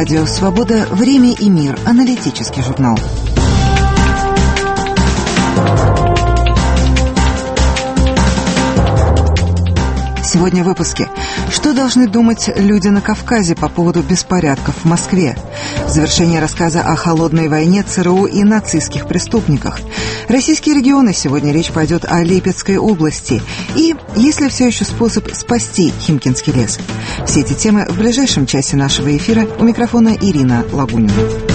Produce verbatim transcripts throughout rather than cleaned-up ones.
Радио «Свобода. Время и мир». Аналитический журнал. Сегодня в выпуске. Что должны думать люди на Кавказе по поводу беспорядков в Москве? Завершение рассказа о холодной войне ЦРУ и нацистских преступниках. Российские регионы. Сегодня речь пойдет о Липецкой области. И есть ли все еще способ спасти Химкинский лес? Все эти темы в ближайшем часе нашего эфира. У микрофона Ирина Лагунина.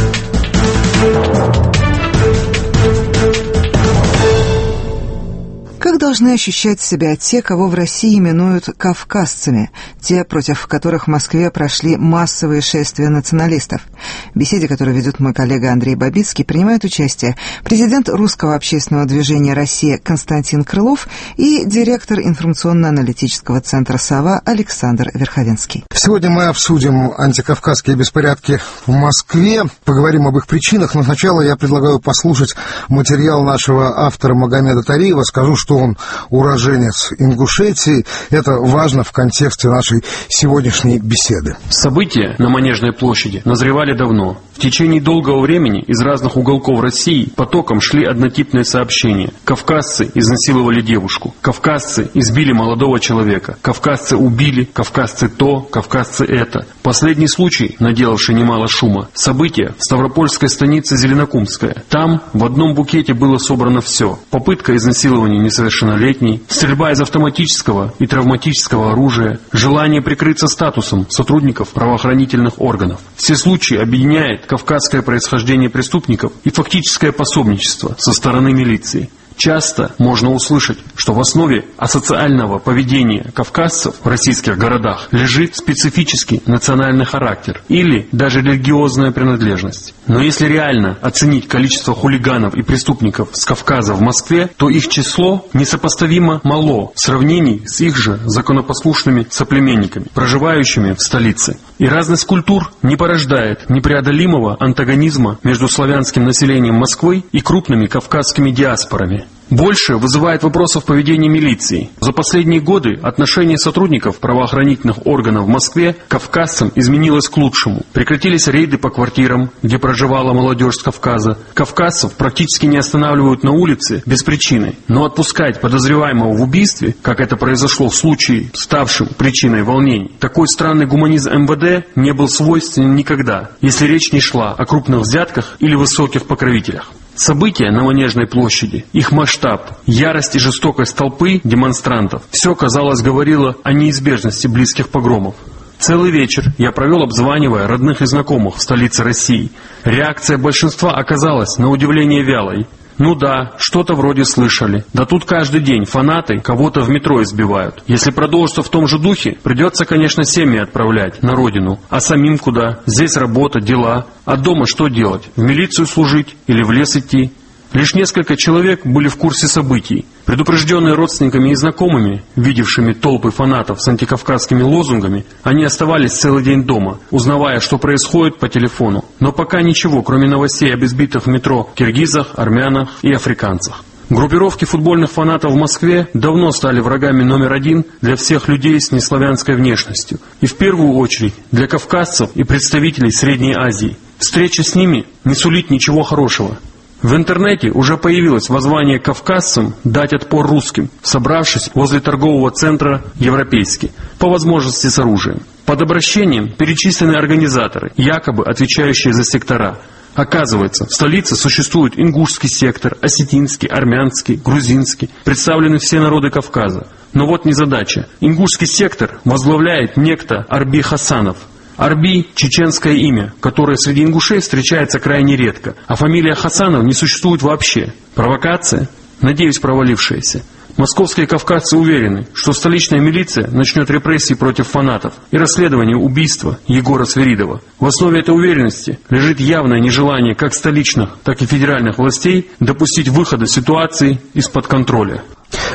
Как должны ощущать себя те, кого в России именуют кавказцами, те, против которых в Москве прошли массовые шествия националистов? В беседе, которую ведет мой коллега Андрей Бабицкий, принимают участие президент Русского общественного движения «Россия» Константин Крылов и директор информационно-аналитического центра «Сова» Александр Верховенский. Сегодня мы обсудим антикавказские беспорядки в Москве, поговорим об их причинах, но сначала я предлагаю послушать материал нашего автора Магомеда Тариева. Скажу, что он уроженец Ингушетии. Это важно в контексте нашей сегодняшней беседы. События на Манежной площади назревали давно. В течение долгого времени из разных уголков России потоком шли однотипные сообщения. Кавказцы изнасиловали девушку. Кавказцы избили молодого человека. Кавказцы убили. Кавказцы то. Кавказцы это. Последний случай, наделавший немало шума. События в Ставропольской станице Зеленокумская. Там в одном букете было собрано все. Попытка изнасилования несовершеннолетней, стрельба из автоматического и травматического оружия, желание прикрыться статусом сотрудников правоохранительных органов. Все случаи объединяет кавказское происхождение преступников и фактическое пособничество со стороны милиции. Часто можно услышать, что в основе асоциального поведения кавказцев в российских городах лежит специфический национальный характер или даже религиозная принадлежность. Но если реально оценить количество хулиганов и преступников с Кавказа в Москве, то их число несопоставимо мало в сравнении с их же законопослушными соплеменниками, проживающими в столице. И разность культур не порождает непреодолимого антагонизма между славянским населением Москвы и крупными кавказскими диаспорами. Больше вызывает вопросов поведения милиции. За последние годы отношение сотрудников правоохранительных органов в Москве к кавказцам изменилось к лучшему. Прекратились рейды по квартирам, где проживала молодежь с Кавказа. Кавказцев практически не останавливают на улице без причины. Но отпускать подозреваемого в убийстве, как это произошло в случае, ставшем причиной волнений, такой странный гуманизм эм вэ дэ не был свойственен никогда, если речь не шла о крупных взятках или высоких покровителях. События на Манежной площади, их масштаб, ярость и жестокость толпы демонстрантов – все, казалось, говорило о неизбежности близких погромов. Целый вечер я провел, обзванивая родных и знакомых в столице России. Реакция большинства оказалась на удивление вялой. Ну да, что-то вроде слышали. Да тут каждый день фанаты кого-то в метро избивают. Если продолжится в том же духе, придется, конечно, семьи отправлять на родину. А самим куда? Здесь работа, дела. А дома что делать? В милицию служить или в лес идти? Лишь несколько человек были в курсе событий. Предупрежденные родственниками и знакомыми, видевшими толпы фанатов с антикавказскими лозунгами, они оставались целый день дома, узнавая, что происходит по телефону. Но пока ничего, кроме новостей об избитых в метро киргизах, армянах и африканцах. Группировки футбольных фанатов в Москве давно стали врагами номер один для всех людей с неславянской внешностью. И в первую очередь для кавказцев и представителей Средней Азии. Встреча с ними не сулит ничего хорошего. В интернете уже появилось воззвание кавказцам дать отпор русским, собравшись возле торгового центра «Европейский», по возможности с оружием. Под обращением перечислены организаторы, якобы отвечающие за сектора. Оказывается, в столице существует ингушский сектор, осетинский, армянский, грузинский, представлены все народы Кавказа. Но вот незадача. Ингушский сектор возглавляет некто Арби Хасанов. Арби – чеченское имя, которое среди ингушей встречается крайне редко, а фамилия Хасанов не существует вообще. Провокация? Надеюсь, провалившаяся. Московские кавказцы уверены, что столичная милиция начнет репрессии против фанатов и расследование убийства Егора Свиридова. В основе этой уверенности лежит явное нежелание как столичных, так и федеральных властей допустить выхода ситуации из-под контроля.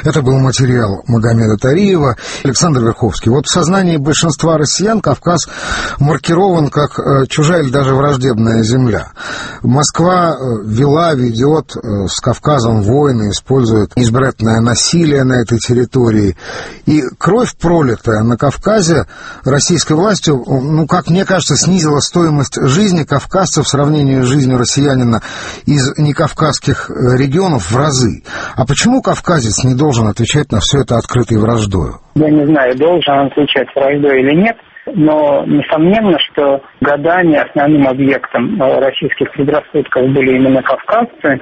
Это был материал Магомеда Тариева. Александр Верховский. Вот в сознании большинства россиян Кавказ маркирован как э, чужая или даже враждебная земля. Москва э, вела, ведет э, с Кавказом войны, использует избирательное насилие на этой территории. И кровь, пролитая на Кавказе российской властью, ну, как мне кажется, снизила стоимость жизни кавказцев в сравнении с жизнью россиянина из некавказских регионов в разы. А почему кавказец не должен отвечать на все это открытой враждою? Я не знаю, должен он отвечать враждой или нет, но несомненно, что годами основным объектом российских предрассудков были именно кавказцы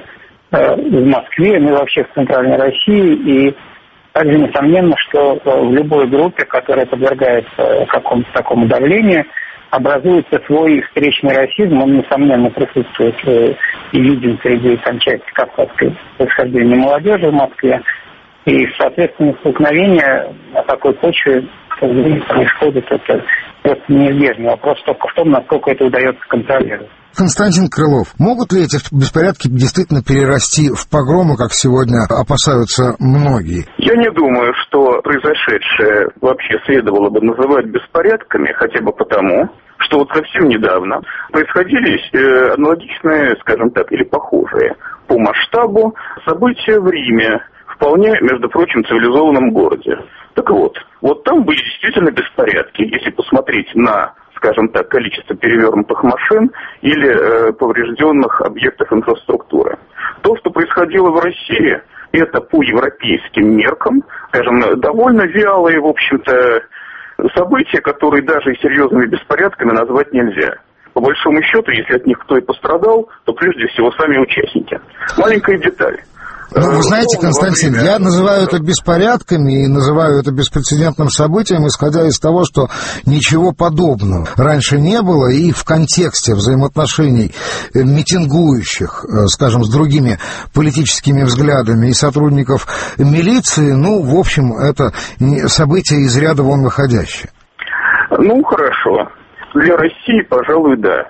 в Москве, ну и вообще в Центральной России, и также несомненно, что в любой группе, которая подвергается какому-то такому давлению, образуется свой встречный расизм, он, несомненно, присутствует и виден среди там, части кавказской происхождения молодежи в Москве. И, соответственно, столкновение на такой почве, к сожалению, происходит, это просто неизбежно. Вопрос только в том, насколько это удается контролировать. Константин Крылов, могут ли эти беспорядки действительно перерасти в погромы, как сегодня опасаются многие? Я не думаю, что произошедшее вообще следовало бы называть беспорядками, хотя бы потому, что вот совсем недавно происходили э, аналогичные, скажем так, или похожие по масштабу события в Риме, вполне, между прочим, цивилизованном городе. Так вот, вот там были действительно беспорядки, если посмотреть на, скажем так, количество перевернутых машин или э, поврежденных объектов инфраструктуры. То, что происходило в России, это по европейским меркам, скажем, довольно вялые, в общем-то, события, которые даже и серьезными беспорядками назвать нельзя. По большому счету, если от них кто и пострадал, то прежде всего сами участники. Маленькая деталь. Ну, вы знаете, Константин, я называю это беспорядками и называю это беспрецедентным событием, исходя из того, что ничего подобного раньше не было, и в контексте взаимоотношений митингующих, скажем, с другими политическими взглядами и сотрудников милиции, ну, в общем, это событие из ряда вон выходящее. Ну, хорошо. Для России, пожалуй, да.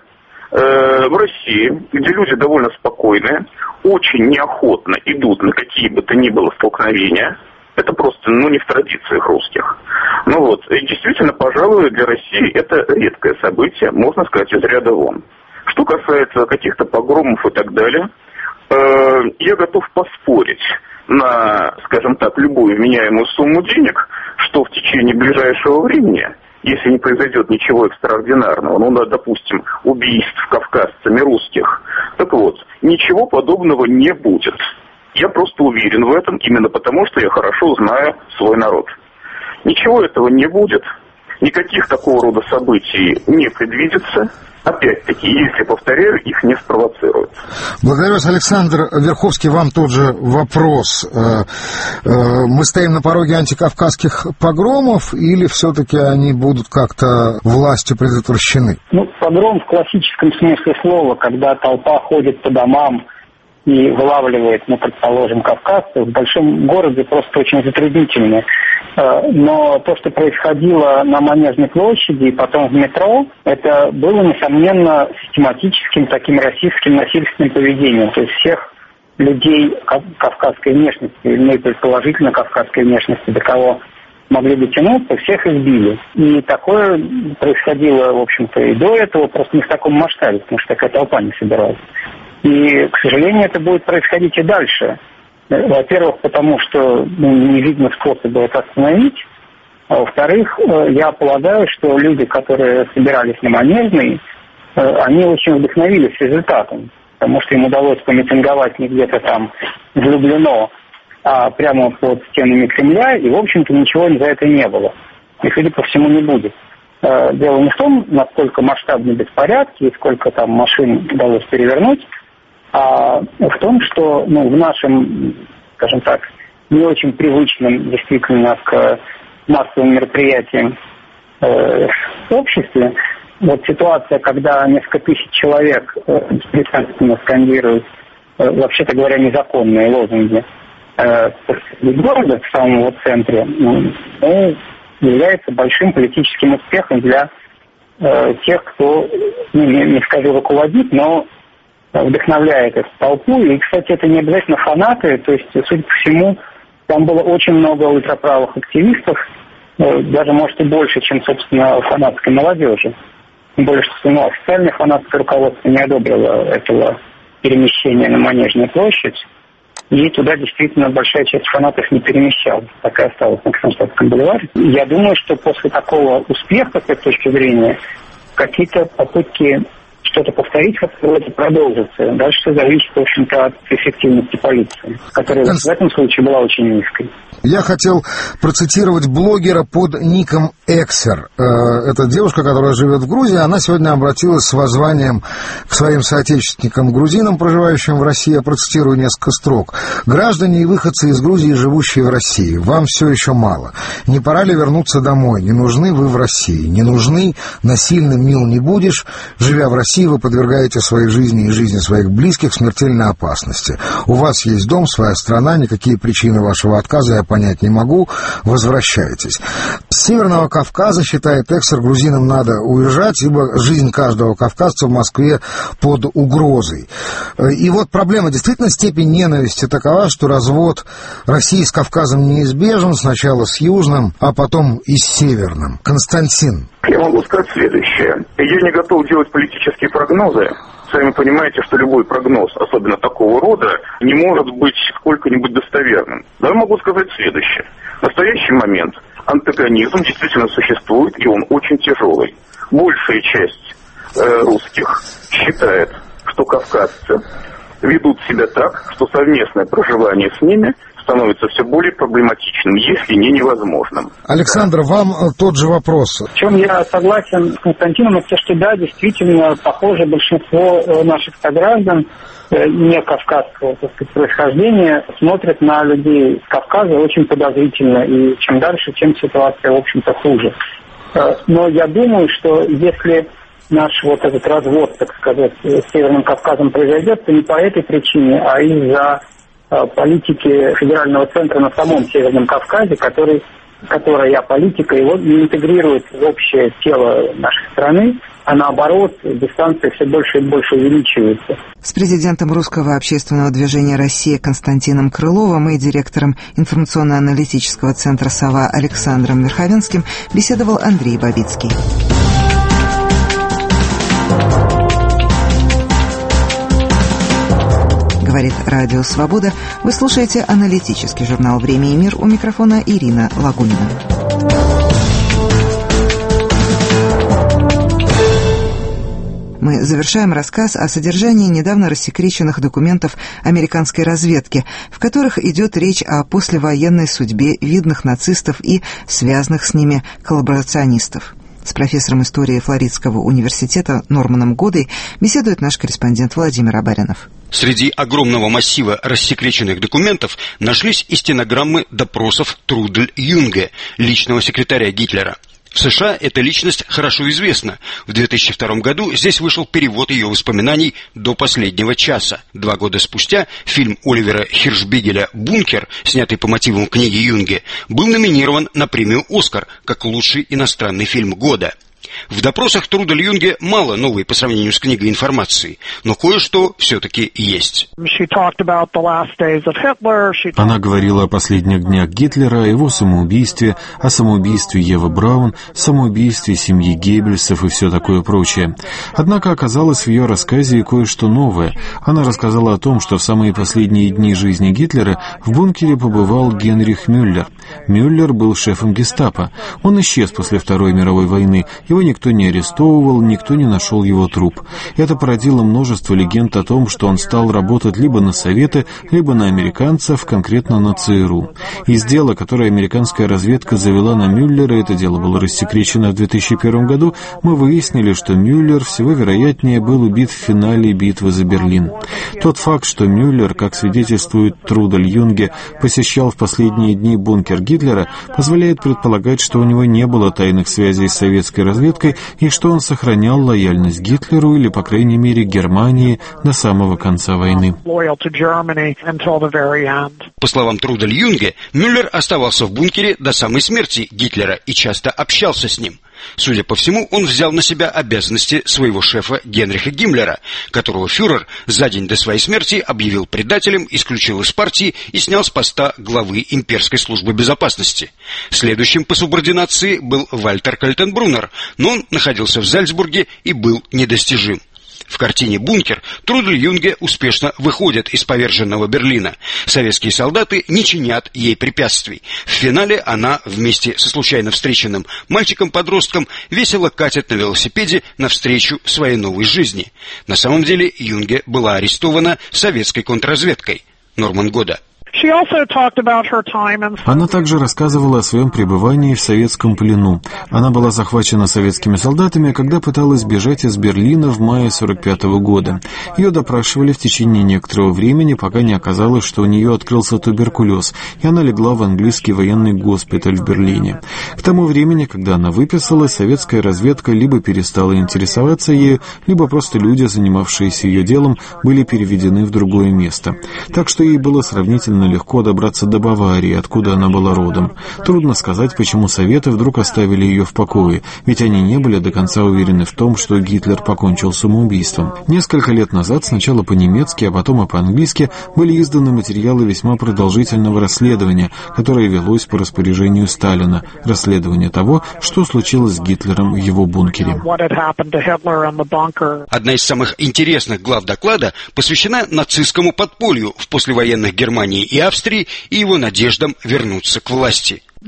В России, где люди довольно спокойные, очень неохотно идут на какие бы то ни было столкновения. Это просто, ну, не в традициях русских. Ну вот, и действительно, пожалуй, для России это редкое событие, можно сказать, из ряда вон. Что касается каких-то погромов и так далее, э, я готов поспорить на, скажем так, любую вменяемую сумму денег, что в течение ближайшего времени, если не произойдет ничего экстраординарного, ну, да, допустим, убийств кавказцами русских, так вот, ничего подобного не будет. Я просто уверен в этом, именно потому, что я хорошо знаю свой народ. Ничего этого не будет, никаких такого рода событий не предвидится. Опять-таки, если, повторяю, их не спровоцируют. Благодарю вас, Александр Верховский. Вам тот же вопрос. Мы стоим на пороге антикавказских погромов или все-таки они будут как-то властью предотвращены? Ну, погром в классическом смысле слова, когда толпа ходит по домам и вылавливает, ну, предположим, кавказцев, в большом городе просто очень затруднительно. Но то, что происходило на Манежной площади и потом в метро, это было, несомненно, систематическим таким расистским насильственным поведением. То есть всех людей кавказской внешности, ну и предположительно кавказской внешности, до кого могли дотянуться, всех избили. И такое происходило, в общем-то, и до этого, просто не в таком масштабе, потому что такая толпа не собиралась. И, к сожалению, это будет происходить и дальше. Во-первых, потому что, ну, не видно способа это остановить. А во-вторых, я полагаю, что люди, которые собирались на Манежной, они очень вдохновились результатом. Потому что им удалось помитинговать не где-то там в Люблино, а прямо под стенами Кремля. И, в общем-то, ничего за это не было. И, судя по всему, не будет. Дело не в том, насколько масштабны беспорядки и сколько там машин удалось перевернуть, а в том, что, ну, в нашем, скажем так, не очень привычном действительно к массовым мероприятиям э, обществе, вот ситуация, когда несколько тысяч человек э, беспрепятственно скандируют, э, вообще-то говоря, незаконные лозунги э, посреди города, в самом его центре, ну, является большим политическим успехом для э, тех, кто, ну, не, не скажу руководит, но вдохновляет эту толпу. И, кстати, это не обязательно фанаты, то есть, судя по всему, Там было очень много ультраправых активистов, даже, может, и больше, чем, собственно, фанатской молодежи. Тем более, что ну, официальное фанатское руководство не одобрило этого перемещения на Манежную площадь. И туда действительно большая часть фанатов не перемещалась. Так и осталась на Кронштадтском бульваре. Я думаю, что после такого успеха, с этой точки зрения, какие-то попытки что-то повторить это продолжится. Дальше все зависит, в общем-то, от эффективности полиции, которая в этом случае была очень низкой. Я хотел процитировать блогера под ником Эксер. Это девушка, которая живет в Грузии. Она сегодня обратилась с воззванием к своим соотечественникам-грузинам, проживающим в России. Я процитирую несколько строк. «Граждане и выходцы из Грузии, живущие в России, вам все еще мало. Не пора ли вернуться домой? Не нужны вы в России. Не нужны, насильным мил не будешь. Живя в России, вы подвергаете своей жизни и жизни своих близких смертельной опасности. У вас есть дом, своя страна, никакие причины вашего отказа я понять не могу. Возвращайтесь». С Северного Кавказа, считает Эксер, грузинам надо уезжать, ибо жизнь каждого кавказца в Москве под угрозой. И вот проблема, действительно, степень ненависти такова, что развод России с Кавказом неизбежен, сначала с Южным, а потом и с Северным. Константин. Я могу сказать следующее. Я не готов делать политические прогнозы. Сами понимаете, что любой прогноз, особенно такого рода, не может быть сколько-нибудь достоверным. Но я могу сказать следующее. В настоящий момент антагонизм действительно существует, и он очень тяжелый. Большая часть э, русских считает, что кавказцы ведут себя так, что совместное проживание с ними становится все более проблематичным, если не невозможным. Александр, вам тот же вопрос. В чем я согласен с Константином, это что да, действительно, похоже, большинство наших сограждан не кавказского, так сказать, происхождения смотрят на людей с Кавказа очень подозрительно, и чем дальше, тем ситуация, в общем-то, хуже. Но я думаю, что если наш вот этот развод, так сказать, с Северным Кавказом произойдет, то не по этой причине, а из-за политики федерального центра на самом Северном Кавказе, который, которая политика его не интегрирует в общее тело нашей страны, а наоборот, дистанция все больше и больше увеличивается. С президентом Русского общественного движения «Россия» Константином Крыловым и директором информационно-аналитического центра «Сова» Александром Верховенским беседовал Андрей Бабицкий. Говорит Радио Свобода. Вы слушаете аналитический журнал «Время и мир». У микрофона Ирина Лагунина. Мы завершаем рассказ о содержании недавно рассекреченных документов американской разведки, в которых идет речь о послевоенной судьбе видных нацистов и связанных с ними коллаборационистов. С профессором истории Флоридского университета Норманом Годой беседует наш корреспондент Владимир Абаринов. Среди огромного массива рассекреченных документов нашлись и стенограммы допросов Трудель Юнге, личного секретаря Гитлера. В США эта личность хорошо известна. В две тысячи втором году здесь вышел перевод ее воспоминаний «До последнего часа». Два года спустя фильм Оливера Хиршбигеля «Бункер», снятый по мотивам книги Юнге, был номинирован на премию «Оскар» как лучший иностранный фильм года. В допросах Трудель Юнге мало новой по сравнению с книгой информации, но кое-что все-таки есть. Она говорила о последних днях Гитлера, о его самоубийстве, о самоубийстве Евы Браун, самоубийстве семьи Геббельсов и все такое прочее. Однако оказалось в ее рассказе и кое-что новое. Она рассказала о том, что в самые последние дни жизни Гитлера в бункере побывал Генрих Мюллер. Мюллер был шефом гестапо. Он исчез после Второй мировой войны. Его никто не арестовывал, никто не нашел его труп. Это породило множество легенд о том, что он стал работать либо на Советы, либо на американцев, конкретно на ЦРУ. Из дела, которое американская разведка завела на Мюллера, это дело было рассекречено в две тысячи первом году, мы выяснили, что Мюллер всего вероятнее был убит в финале битвы за Берлин. Тот факт, что Мюллер, как свидетельствует Трудель Юнге, посещал в последние дни бункер Гитлера, позволяет предполагать, что у него не было тайных связей с советской разведкой и что он сохранял лояльность Гитлеру или, по крайней мере, Германии до самого конца войны. По словам Трудель Юнге, Мюллер оставался в бункере до самой смерти Гитлера и часто общался с ним. Судя по всему, он взял на себя обязанности своего шефа Генриха Гиммлера, которого фюрер за день до своей смерти объявил предателем, исключил из партии и снял с поста главы имперской службы безопасности. Следующим по субординации был Вальтер Кальтенбруннер, но он находился в Зальцбурге и был недостижим. В картине «Бункер» Трудель Юнге успешно выходит из поверженного Берлина. Советские солдаты не чинят ей препятствий. В финале она вместе со случайно встреченным мальчиком-подростком весело катит на велосипеде навстречу своей новой жизни. На самом деле Юнге была арестована советской контрразведкой. Норман Года. Она также рассказывала о своем пребывании в советском плену. Она была захвачена советскими солдатами, когда пыталась бежать из Берлина в мае сорок пятого года. Ее допрашивали в течение некоторого времени, пока не оказалось, что у нее открылся туберкулез, и она легла в английский военный госпиталь в Берлине. К тому времени, когда она выписалась, советская разведка либо перестала интересоваться ею, либо просто люди, занимавшиеся ее делом, были переведены в другое место. Так что ей было сравнительно легко добраться до Баварии, откуда она была родом. Трудно сказать, почему Советы вдруг оставили ее в покое, ведь они не были до конца уверены в том, что Гитлер покончил самоубийством. Несколько лет назад, сначала по-немецки, а потом и по-английски, были изданы материалы весьма продолжительного расследования, которое велось по распоряжению Сталина, расследование того, что случилось с Гитлером в его бункере. Одна из самых интересных глав доклада посвящена нацистскому подполью в послевоенных Германии и Австрии и его надеждам вернуться к власти. И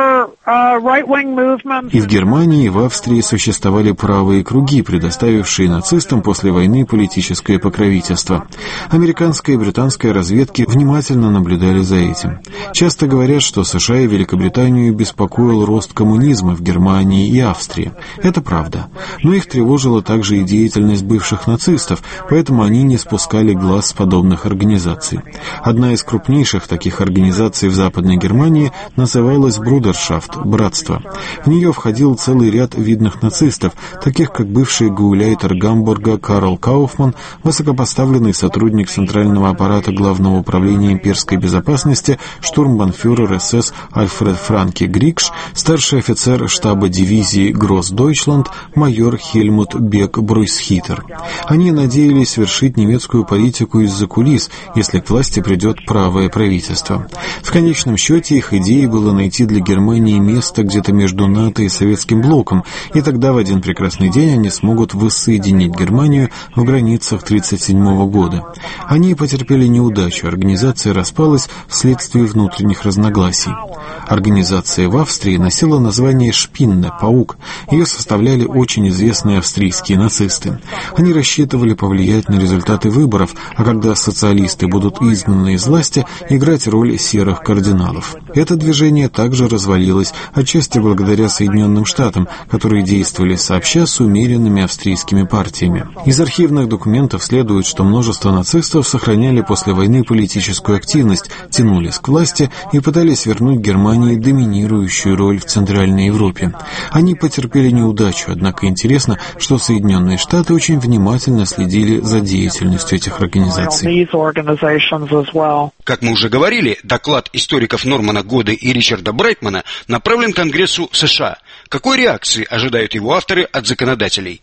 в Германии, и в Австрии существовали правые круги, предоставившие нацистам после войны политическое покровительство. Американская и британская разведки внимательно наблюдали за этим. Часто говорят, что США и Великобританию беспокоил рост коммунизма в Германии и Австрии. Это правда. Но их тревожила также и деятельность бывших нацистов, поэтому они не спускали глаз с подобных организаций. Одна из крупнейших таких организаций в Западной Германии называлась Брудершафт, братство. В нее входил целый ряд видных нацистов, таких как бывший гауляйтер Гамбурга Карл Кауфман, высокопоставленный сотрудник Центрального аппарата Главного управления имперской безопасности, штурмбанфюрер СС Альфред Франке Грикш, старший офицер штаба дивизии Гросс-Дойчланд, майор Хельмут Бек Бройсхитер. Они надеялись свершить немецкую политику из-за кулис, если к власти придет правое правительство. В конечном счете их идеей было найти для Германии место где-то между НАТО и Советским блоком, и тогда в один прекрасный день они смогут воссоединить Германию в границах тысяча девятьсот тридцать седьмого года. Они потерпели неудачу, организация распалась вследствие внутренних разногласий. Организация в Австрии носила название «Шпинне», «Паук». Ее составляли очень известные австрийские нацисты. Они рассчитывали повлиять на результаты выборов, а когда социалисты будут изгнаны из власти, играть роль серых кардиналов. Это движение также развалилось, отчасти благодаря Соединенным Штатам, которые действовали сообща с умеренными австрийскими партиями. Из архивных документов следует, что множество нацистов сохраняли после войны политическую активность, тянулись к власти и пытались вернуть Германии доминирующую роль в Центральной Европе. Они потерпели неудачу, однако интересно, что Соединенные Штаты очень внимательно следили за деятельностью этих организаций. Как мы уже говорили, доклад историков Нормана Годы и Ричарда Брайтмана направлен Конгрессу США. Какой реакции ожидают его авторы от законодателей?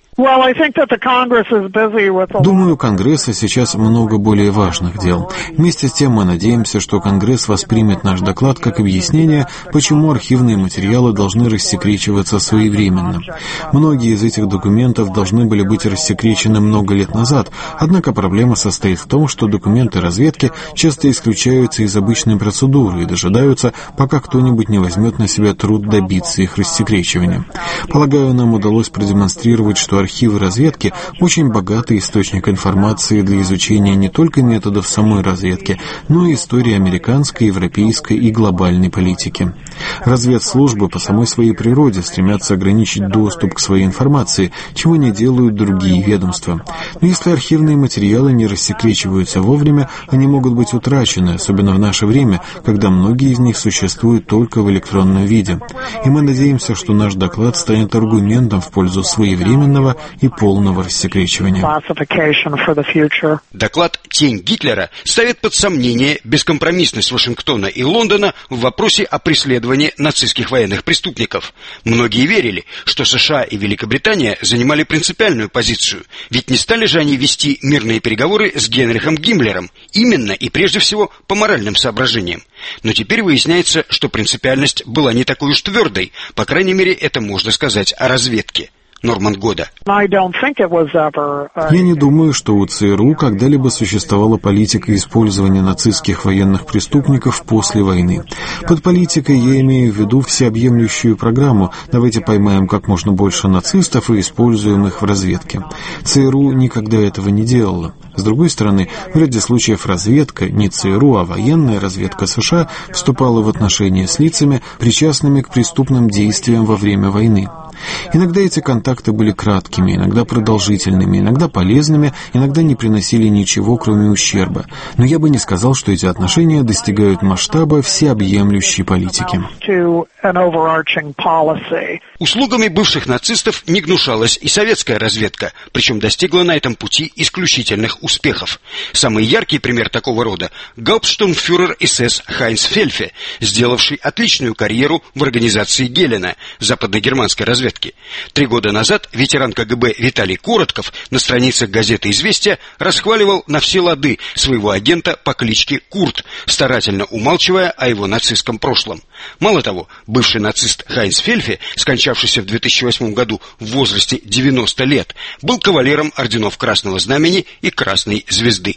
Думаю, у Конгресса сейчас много более важных дел. Вместе с тем мы надеемся, что Конгресс воспримет наш доклад как объяснение, почему архивные материалы должны рассекречиваться своевременно. Многие из этих документов должны были быть рассекречены много лет назад, однако проблема состоит в том, что документы разведки часто исключаются из обычной процедуры и дожидаются, пока кто-нибудь не возьмет на себя труд добиться их рассекречивания. Полагаю, нам удалось продемонстрировать, что архивы разведки – очень богатый источник информации для изучения не только методов самой разведки, но и истории американской, европейской и глобальной политики. Разведслужбы по самой своей природе стремятся ограничить доступ к своей информации, чего не делают другие ведомства. Но если архивные материалы не рассекречиваются вовремя, они могут быть утрачены, особенно в наше время, когда многие из них существуют только в электронном виде. И мы надеемся, что наш доклад станет аргументом в пользу своевременного и полного рассекречивания. Доклад «Тень Гитлера» ставит под сомнение бескомпромиссность Вашингтона и Лондона в вопросе о преследовании преследования нацистских военных преступников. Многие верили, что США и Великобритания занимали принципиальную позицию, ведь не стали же они вести мирные переговоры с Генрихом Гиммлером, именно и прежде всего по моральным соображениям. Но теперь выясняется, что принципиальность была не такой уж твердой, по крайней мере, это можно сказать о разведке. Норман Года. Я не думаю, что у ЦРУ когда-либо существовала политика использования нацистских военных преступников после войны. Под политикой я имею в виду всеобъемлющую программу «Давайте поймаем как можно больше нацистов и используем их в разведке». ЦРУ никогда этого не делала. С другой стороны, в ряде случаев разведка, не ЦРУ, а военная разведка США вступала в отношения с лицами, причастными к преступным действиям во время войны. Иногда эти контакты были краткими, иногда продолжительными, иногда полезными, иногда не приносили ничего, кроме ущерба. Но я бы не сказал, что эти отношения достигают масштаба всеобъемлющей политики. Услугами бывших нацистов не гнушалась и советская разведка, причем достигла на этом пути исключительных успехов. Самый яркий пример такого рода – гауптштурмфюрер СС Хайнц Фельфе, сделавший отличную карьеру в организации Гелена, западногерманской разведки. Три года назад ветеран КГБ Виталий Коротков на страницах газеты «Известия» расхваливал на все лады своего агента по кличке Курт, старательно умалчивая о его нацистском прошлом. Мало того, бывший нацист Хайнц Фельфе, скончавшийся в две тысячи восьмом году в возрасте девяноста лет, был кавалером орденов Красного Знамени и Красной Звезды.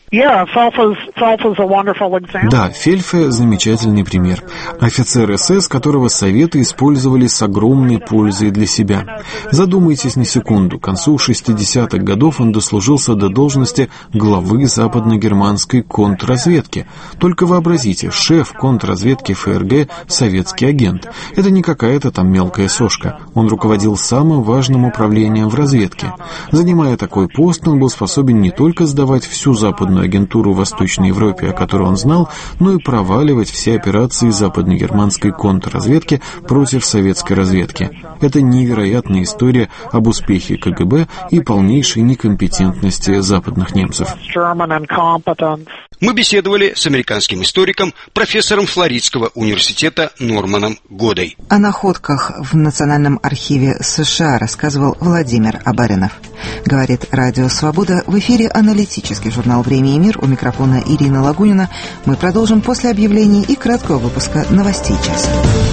Да, Фельфе – замечательный пример. Офицер СС, которого Советы использовали с огромной пользой для себя. Задумайтесь на секунду. К концу шестидесятых годов он дослужился до должности главы западногерманской контрразведки. Только вообразите, шеф контрразведки ФРГ – советский агент. Это не какая-то там мелкая сошка. Он руководил самым важным управлением в разведке. Занимая такой пост, он был способен не только сдавать всю западную агентуру в Восточной Европе, о которой он знал, но и проваливать все операции западногерманской контрразведки против советской разведки. Это невероятная история об успехе КГБ и полнейшей некомпетентности западных немцев. Мы беседовали с американским историком, профессором Флоридского университета Норманом Годой. О находках в Национальном архиве США рассказывал Владимир Абаринов. Говорит Радио Свобода. В эфире аналитический журнал «Время и мир». У микрофона Ирина Лагунина. Мы продолжим после объявлений и краткого выпуска новостей часа.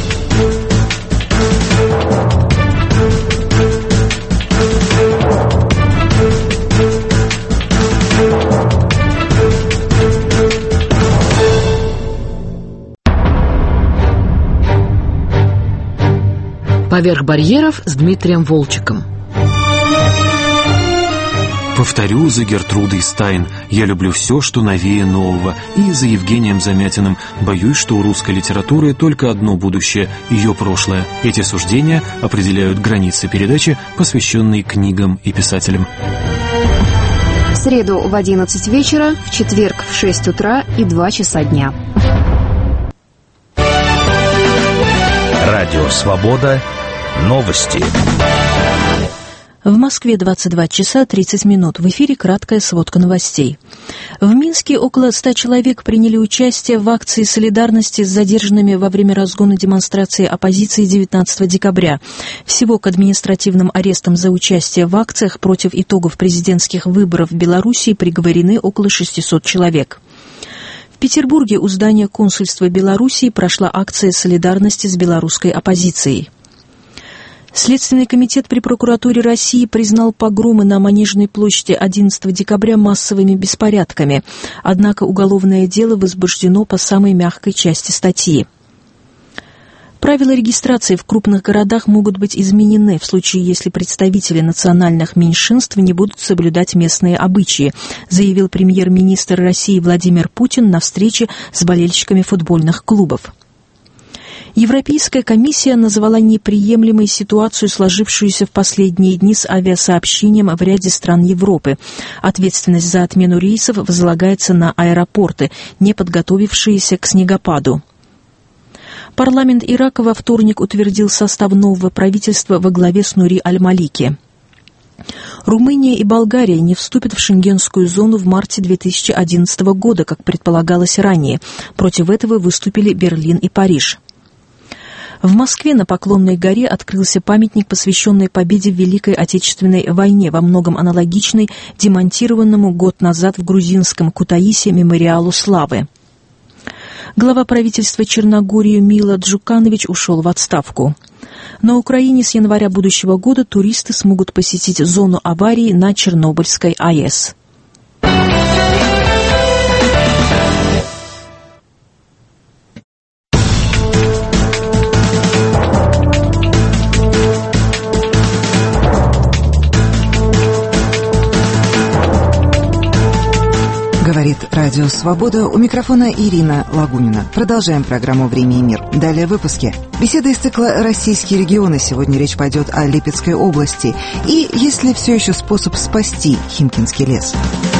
«Поверх барьеров» с Дмитрием Волчиком. Повторю за Гертрудой Стайн: я люблю все, что новее нового. И за Евгением Замятиным: боюсь, что у русской литературы только одно будущее — ее прошлое. Эти суждения определяют границы передачи, посвященной книгам и писателям. В среду в одиннадцать вечера, в четверг в шесть утра и два часа дня. Радио «Свобода». Новости. В Москве двадцать два часа тридцать минут. В эфире краткая сводка новостей. В Минске около ста человек приняли участие в акции солидарности с задержанными во время разгона демонстрации оппозиции девятнадцатого декабря. Всего к административным арестам за участие в акциях против итогов президентских выборов в Белоруссии приговорены около шестисот человек. В Петербурге у здания консульства Белоруссии прошла акция солидарности с белорусской оппозицией. Следственный комитет при прокуратуре России признал погромы на Манежной площади одиннадцатого декабря массовыми беспорядками, однако уголовное дело возбуждено по самой мягкой части статьи. Правила регистрации в крупных городах могут быть изменены в случае, если представители национальных меньшинств не будут соблюдать местные обычаи, заявил премьер-министр России Владимир Путин на встрече с болельщиками футбольных клубов. Европейская комиссия назвала неприемлемой ситуацию, сложившуюся в последние дни с авиасообщением в ряде стран Европы. Ответственность за отмену рейсов возлагается на аэропорты, не подготовившиеся к снегопаду. Парламент Ирака во вторник утвердил состав нового правительства во главе с Нури Аль-Малики. Румыния и Болгария не вступят в шенгенскую зону в марте две тысячи одиннадцатого года, как предполагалось ранее. Против этого выступили Берлин и Париж. В Москве на Поклонной горе открылся памятник, посвященный победе в Великой Отечественной войне, во многом аналогичный демонтированному год назад в грузинском Кутаисе мемориалу славы. Глава правительства Черногории Мило Джуканович ушел в отставку. На Украине с января будущего года туристы смогут посетить зону аварии на Чернобыльской АЭС. Говорит Радио Свобода, у микрофона Ирина Лагунина. Продолжаем программу «Время и мир». Далее в выпуске. Беседа из цикла «Российские регионы». Сегодня речь пойдет о Липецкой области. И есть ли все еще способ спасти Химкинский лес?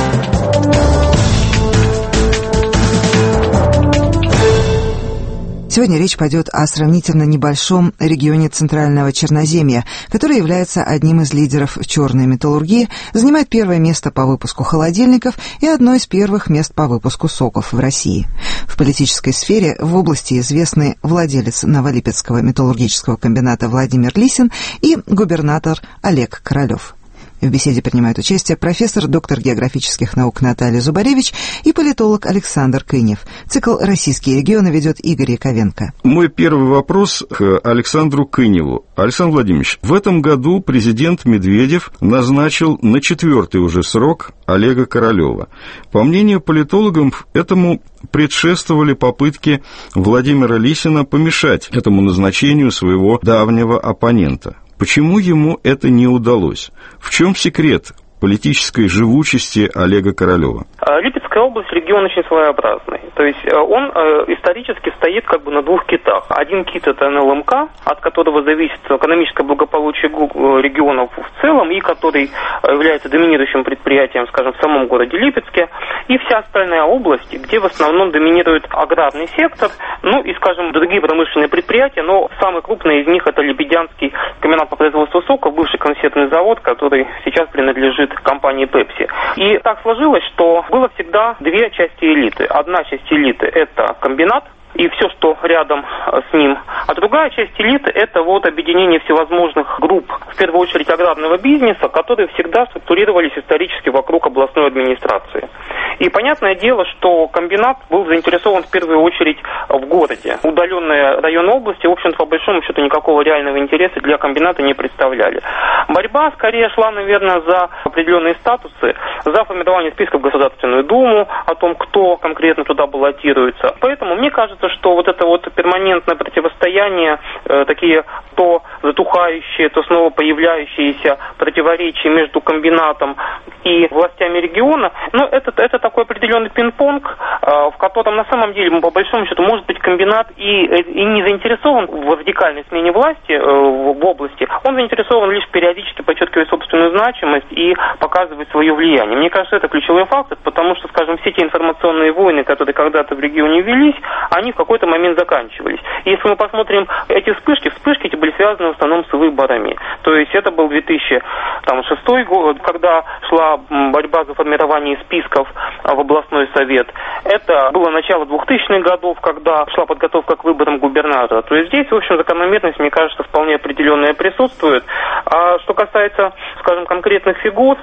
Сегодня речь пойдет о сравнительно небольшом регионе Центрального Черноземья, который является одним из лидеров черной металлургии, занимает первое место по выпуску холодильников и одно из первых мест по выпуску соков в России. В политической сфере в области известны владелец Новолипецкого металлургического комбината Владимир Лисин и губернатор Олег Королев. В беседе принимают участие профессор, доктор географических наук Наталья Зубаревич и политолог Александр Кынев. Цикл «Российские регионы» ведет Игорь Яковенко. Мой первый вопрос к Александру Кыневу. Александр Владимирович, в этом году президент Медведев назначил на четвертый уже срок Олега Королева. По мнению политологов, этому предшествовали попытки Владимира Лисина помешать этому назначению своего давнего оппонента. Почему ему это не удалось? В чем секрет политической живучести Олега Королева? Липецкая область — регион очень своеобразный. То есть он исторически стоит как бы на двух китах. Один кит — это эн эл эм ка, от которого зависит экономическое благополучие регионов в целом, и который является доминирующим предприятием, скажем, в самом городе Липецке, и вся остальная область, где в основном доминирует аграрный сектор, ну и, скажем, другие промышленные предприятия, но самый крупный из них — это Лебедянский комбинат по производству соков, бывший консервный завод, который сейчас принадлежит компании Pepsi. И так сложилось, что было всегда две части элиты. Одна часть элиты — это комбинат и все, что рядом с ним. А другая часть элиты — это вот объединение всевозможных групп, в первую очередь аграрного бизнеса, которые всегда структурировались исторически вокруг областной администрации. И понятное дело, что комбинат был заинтересован в первую очередь в городе. Удаленные районы области, в общем-то, по большому счету, никакого реального интереса для комбината не представляли. Борьба скорее шла, наверное, за определенные статусы, за формирование списков в Государственную Думу, о том, кто конкретно туда баллотируется. Поэтому мне кажется, что вот это вот перманентное противостояние, э, такие то затухающие, то снова появляющиеся противоречия между комбинатом и властями региона, ну, это, это такой определенный пинг-понг, э, в котором на самом деле, по большому счету, может быть, комбинат и, и не заинтересован в радикальной смене власти э, в, в области, он заинтересован лишь периодически подчеркивать собственную значимость и показывать свое влияние. Мне кажется, это ключевой фактор, потому что, скажем, все те информационные войны, которые когда-то в регионе велись, они в какой-то момент заканчивались. И если мы посмотрим эти вспышки, вспышки эти были связаны в основном с выборами. То есть это был две тысячи шестой год, когда шла борьба за формирование списков в областной совет. Это было начало двухтысячных годов, когда шла подготовка к выборам губернатора. То есть здесь, в общем, закономерность, мне кажется, вполне определенная присутствует. А что касается, скажем, конкретных фигур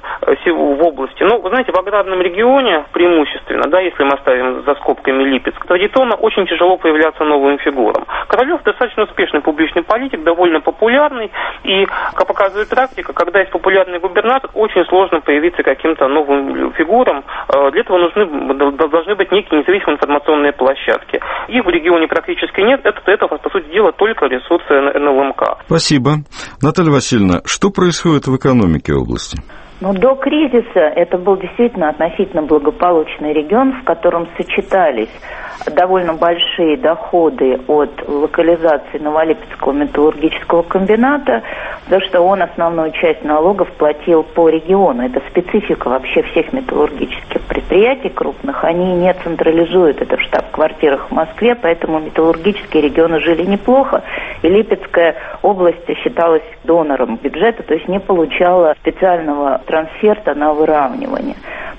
в области, ну, вы знаете, в аграрном регионе преимущественно, да, если мы оставим за скобками Липецк, традиционно очень тяжело появляться новым фигурам. Королев достаточно успешный публичный политик, довольно популярный, и, как показывает практика, когда есть популярный губернатор, очень сложно появиться каким-то новым фигурам. Для этого нужны, должны быть некие независимые информационные площадки. Их в регионе практически нет, это, это по сути дела, только ресурсы эн эл эм ка. Спасибо. Наталья Васильевна, что происходит в экономике области? Ну, до кризиса это был действительно относительно благополучный регион, в котором сочетались довольно большие доходы от локализации Новолипецкого металлургического комбината, потому что он основную часть налогов платил по региону. Это специфика вообще всех металлургических предприятий крупных. Они не централизуют это в штаб-квартирах в Москве, поэтому металлургические регионы жили неплохо, и Липецкая область считалась донором бюджета, то есть не получала специального трансферта на выравнивание.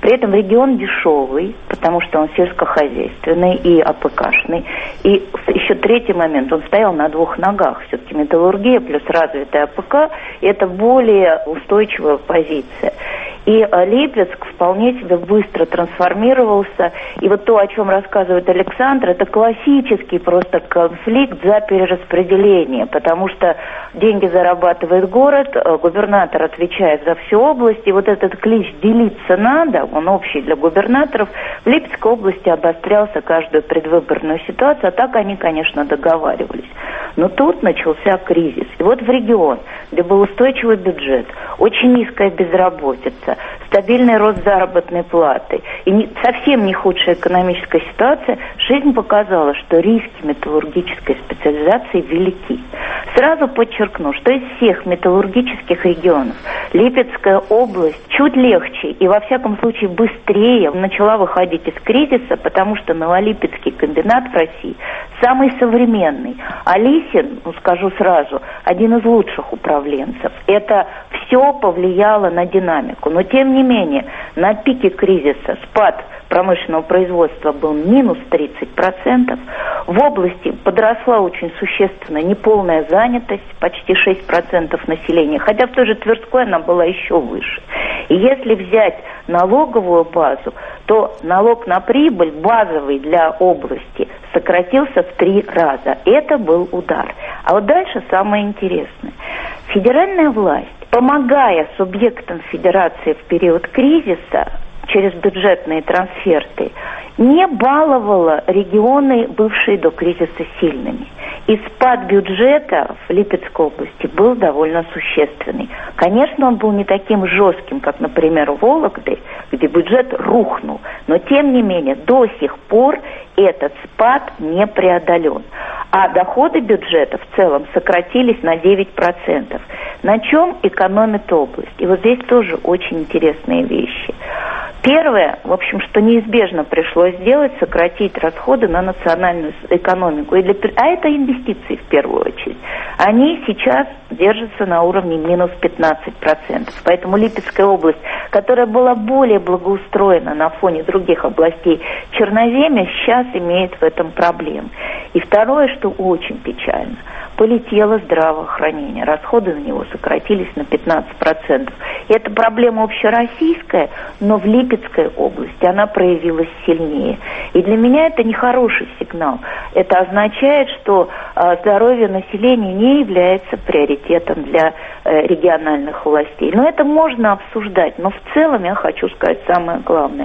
При этом регион дешевый, потому что он сельскохозяйственный и АПКшный. И еще третий момент, он стоял на двух ногах. Все-таки металлургия плюс развитая АПК – это более устойчивая позиция. И Липецк вполне себе быстро трансформировался. И вот то, о чем рассказывает Александр, это классический просто конфликт за перераспределение, потому что деньги зарабатывает город, губернатор отвечает за всю область, и вот этот клич «делиться надо», он общий для губернаторов, в Липецкой области обострялся каждую предвыборную ситуацию, а так они, конечно, договаривались. Но тут начался кризис. И вот в регион, где был устойчивый бюджет, очень низкая безработица, стабильный рост заработной платы и не, совсем не худшая экономическая ситуация, жизнь показала, что риски металлургической специализации велики. Сразу подчеркну, что из всех металлургических регионов Липецкая область чуть легче и, во всяком случае, быстрее начала выходить из кризиса, потому что Новолипецкий комбинат в России самый современный. А Лисин, ну, скажу сразу, один из лучших управленцев. Это все повлияло на динамику. Но, тем не менее, на пике кризиса спад промышленного производства был минус тридцать процентов. В области подросла очень существенно неполная занятость, почти шесть процентов населения, хотя в той же Тверской она была еще выше. И если взять налоговую базу, то налог на прибыль базовый для области сократился в три раза. Это был удар. А вот дальше самое интересное. Федеральная власть, помогая субъектам федерации в период кризиса через бюджетные трансферты, не баловала регионы, бывшие до кризиса, сильными. И спад бюджета в Липецкой области был довольно существенный. Конечно, он был не таким жестким, как, например, в Вологде, где бюджет рухнул. Но, тем не менее, до сих пор этот спад не преодолен. А доходы бюджета в целом сократились на девять процентов. На чем экономит область? И вот здесь тоже очень интересные вещи. Первое, в общем, что неизбежно пришлось сделать, сократить расходы на национальную экономику. И для, а это инвестиции в первую очередь. Они сейчас держатся на уровне минус пятнадцать процентов. Поэтому Липецкая область, которая была более благоустроена на фоне других областей Черноземья, сейчас имеет в этом проблем. И второе, что очень печально, полетело здравоохранение. Расходы на него сократились на пятнадцать процентов. И это проблема общероссийская, но в Липецкой области она проявилась сильнее. И для меня это нехороший сигнал. Это означает, что э, здоровье населения не является приоритетом для э, региональных властей. Но это можно обсуждать. Но в целом я хочу сказать самое главное.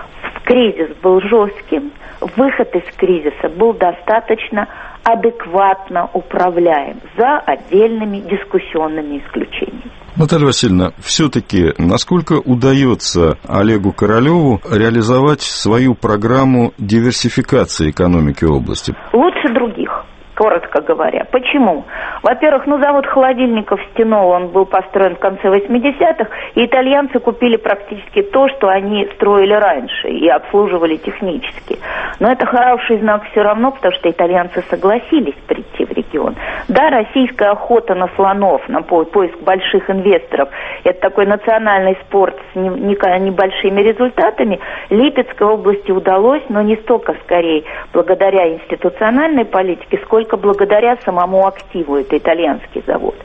Кризис был жестким, выход из кризиса был достаточно адекватно управляем, за отдельными дискуссионными исключениями. Наталья Васильевна, все-таки насколько удается Олегу Королеву реализовать свою программу диверсификации экономики области? Лучше других. Коротко говоря. Почему? Во-первых, ну, завод холодильников Стеново, он был построен в конце восьмидесятых, и итальянцы купили практически то, что они строили раньше и обслуживали технически. Но это хороший знак все равно, потому что итальянцы согласились прийти в регион. Да, российская охота на слонов, на поиск больших инвесторов, это такой национальный спорт с небольшими результатами. Липецкой области удалось, но не столько, скорее, благодаря институциональной политике, сколько благодаря самому активу, это итальянский завод.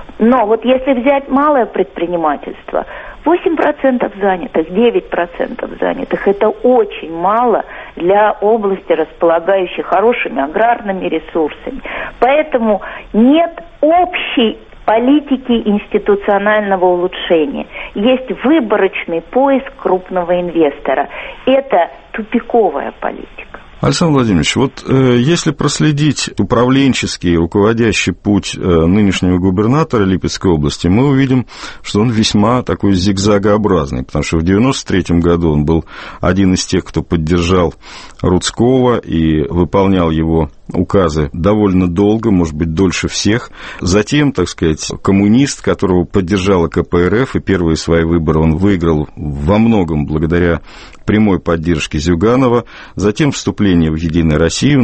Но вот если взять малое предпринимательство, восемь процентов занятых, девять процентов занятых, это очень мало для области, располагающей хорошими аграрными ресурсами. Поэтому нет общей политики институционального улучшения. Есть выборочный поиск крупного инвестора. Это тупиковая политика. Александр Владимирович, вот э, если проследить управленческий, руководящий путь э, нынешнего губернатора Липецкой области, мы увидим, что он весьма такой зигзагообразный, потому что в девяносто третьем году он был один из тех, кто поддержал Рудского и выполнял его указы довольно долго, может быть, дольше всех. Затем, так сказать, коммунист, которого поддержала ка пэ эр эф, и первые свои выборы он выиграл во многом благодаря прямой поддержке Зюганова. Затем вступление в Единую Россию, ну,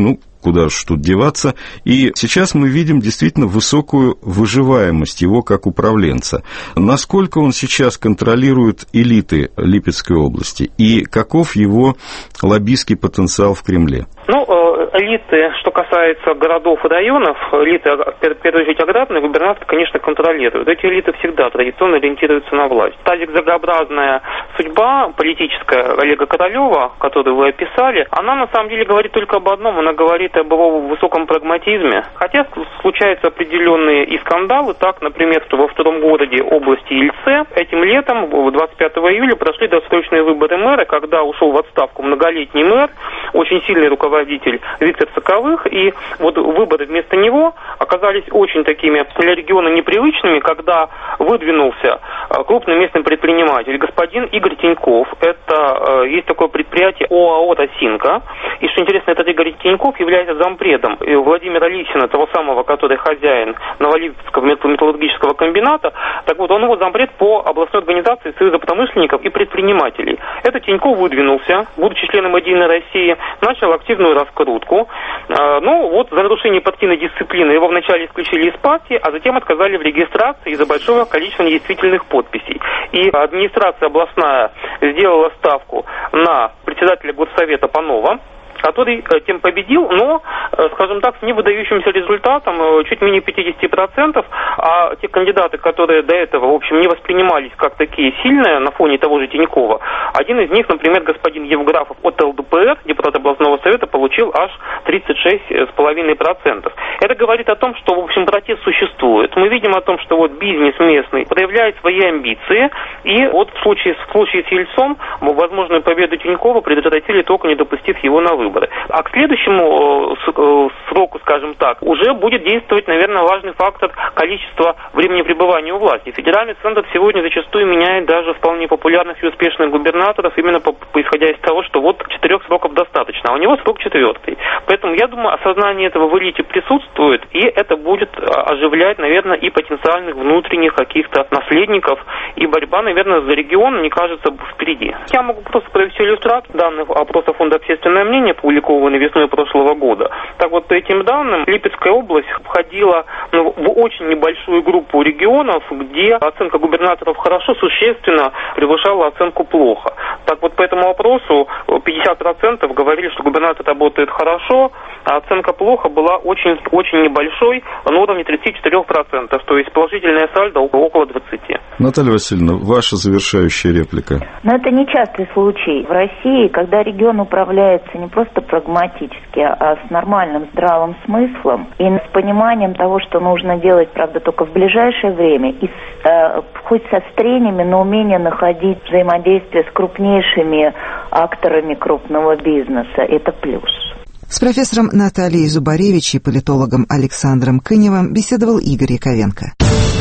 куда же тут деваться. И сейчас мы видим действительно высокую выживаемость его как управленца. Насколько он сейчас контролирует элиты Липецкой области и каков его лоббистский потенциал в Кремле? Ну, элиты, что касается городов и районов, элиты, в первую очередь, аграрные, губернатор, конечно, контролируют. Эти элиты всегда традиционно ориентируются на власть. Та зигзагообразная судьба политическая Олега Королева, которую вы описали, она на самом деле говорит только об одном, она говорит об его высоком прагматизме. Хотя случаются определенные и скандалы, так, например, что во втором городе области Ильце этим летом, двадцать пятого июля, прошли досрочные выборы мэра, когда ушел в отставку многолетний мэр, очень сильный руководитель Виктор Соковых, и вот выборы вместо него оказались очень такими для региона непривычными, когда выдвинулся крупный местный предприниматель, господин Игорь Тиньков. Это есть такое предприятие ОАО «Росинка». И что интересно, этот Игорь Тиньков является зампредом Владимира Лисина, того самого, который хозяин Новолипецкого металлургического комбината. Так вот, он его зампред по областной организации Союза промышленников и предпринимателей. Этот Тиньков выдвинулся, будучи членом «Единой России», начал активную раскрутку. Ну, вот за нарушение партийной дисциплины его вначале исключили из партии, а затем отказали в регистрации из-за большого количества недействительных подписей. И администрация областная сделала ставку на председателя горсовета Панова, который тем победил, но, скажем так, с невыдающимся результатом, чуть менее пятьдесят процентов, а те кандидаты, которые до этого, в общем, не воспринимались как такие сильные на фоне того же Тинькова, один из них, например, господин Евграфов от ЛДПР, депутат областного совета, получил аж тридцать шесть целых пять десятых процента. Это говорит о том, что, в общем, протест существует. Мы видим о том, что вот бизнес местный проявляет свои амбиции, и вот в случае, в случае с Ельцом возможную победу Тинькова предотвратили, только не допустив его на выборы. А к следующему э, сроку, скажем так, уже будет действовать, наверное, важный фактор количества времени пребывания у власти. Федеральный центр сегодня зачастую меняет даже вполне популярных и успешных губернаторов, именно по, по, исходя из того, что вот четырех сроков достаточно, а у него срок четвертый. Поэтому, я думаю, осознание этого в элите присутствует, и это будет оживлять, наверное, и потенциальных внутренних каких-то наследников, и борьба, наверное, за регион, мне кажется, впереди. Я могу просто провести иллюстрацию данных опроса Фонда «Общественное мнение», опубликованный весной прошлого года. Так вот, по этим данным, Липецкая область входила ну, в очень небольшую группу регионов, где оценка губернаторов хорошо существенно превышала оценку плохо. Так вот, по этому вопросу пятьдесят процентов говорили, что губернатор работает хорошо, а оценка плохо была очень, очень небольшой, на уровне тридцать четыре процента, то есть положительная сальдо около двадцати процентов. Наталья Васильевна, ваша завершающая реплика. Но это нечастый случай в России, когда регион управляется не просто прагматически, а с нормальным здравым смыслом и с пониманием того, что нужно делать, правда, только в ближайшее время, и с, э, хоть со стрениями, но умение находить взаимодействие с крупнейшими акторами крупного бизнеса. Это плюс. С профессором Натальей Зубаревич и политологом Александром Кыневым беседовал Игорь Яковенко.